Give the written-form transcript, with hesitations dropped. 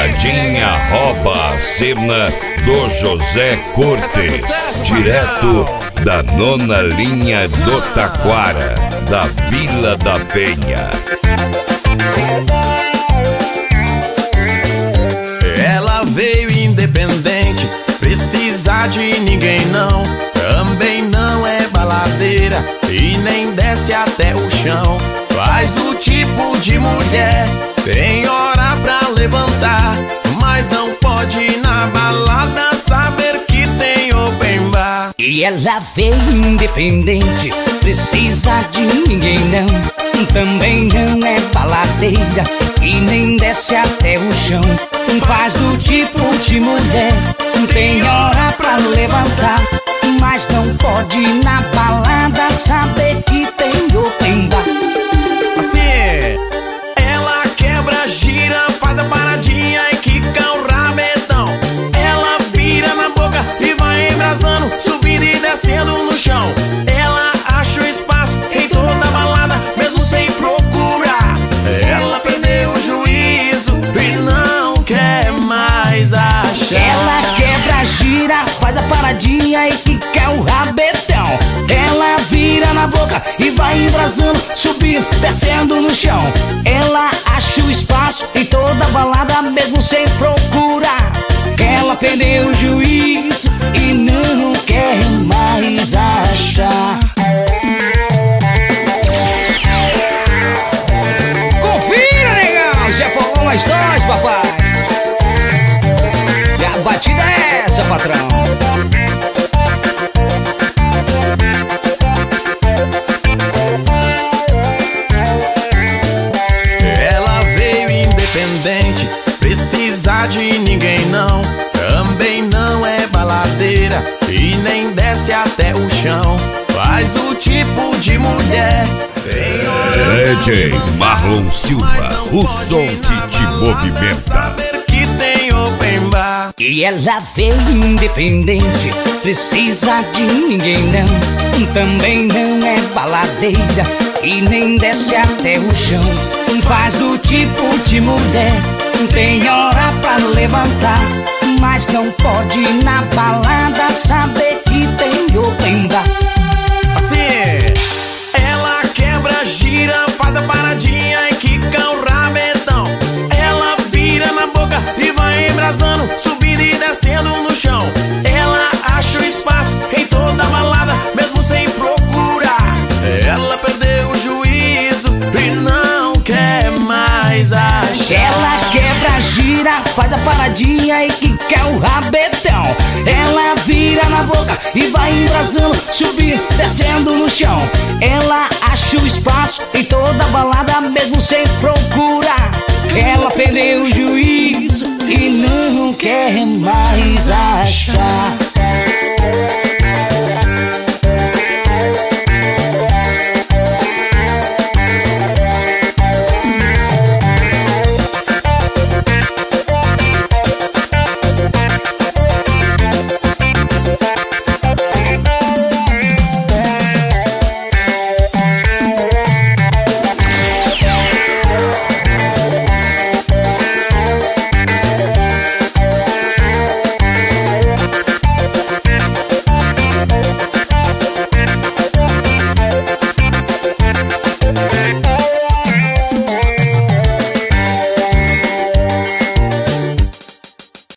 Pegadinha rouba a cena do José Cortes, direto da nona linha do Taquara, da Vila da Penha. Ela veio independente, precisa de ninguém não. Também não é baladeira e nem desce até o chão. Faz o tipo de mulher, tem hora pra levantar, mas não pode ir na balada saber que tem open bar. E ela veio independente, precisa de ninguém não. Também não é baladeira e nem desce até o chão. Faz do tipo de mulher, tem hora pra levantar, mas não pode ir na balada saber que tem open bar. Assim, ela quebra, gira, faz a paradinha e quica o rabetão. Ela vira na boca e vai embrasando, subindo e descendo no chão. Ela acha o espaço em toda a balada, mesmo sem procurar. Ela perdeu o juízo e não quer mais achar. Ela quebra, gira, faz a paradinha e quica o rabetão. Ela vira na boca e vai embrasando, subindo, descendo no chão. Ela acha o espaço em toda a balada, mesmo sem procurar. Ela perdeu o juízo e não quer mais achar. Confira, negão, já falou mais dois, papai. E a batida é essa, patrão. Ela veio independente, precisa de ninguém não. Também não é baladeira e nem desce até o chão. Faz o tipo de mulher, tem hora DJ Marlon Silva, o som que te movimenta. que tem open bar. E ela veio independente, precisa de ninguém não. Também não é baladeira e nem desce até o chão. Faz do tipo de mulher, tem hora pra levantar, mas não pode ir na balada saber que tem open bar. Assim, ela quebra, gira, faz a paradinha e quica o rabetão. Ela vira na boca e vai embrasando, subindo e descendo no chão. Ela acha o espaço em toda a balada, mesmo sem procurar. Ela perdeu o juízo e não quer mais achar. Ela quebra, gira, faz a paradinha e quica o rabetão. Ela vira na boca e vai embrasando, subindo, descendo no chão. Ela acha o espaço em toda a balada, mesmo sem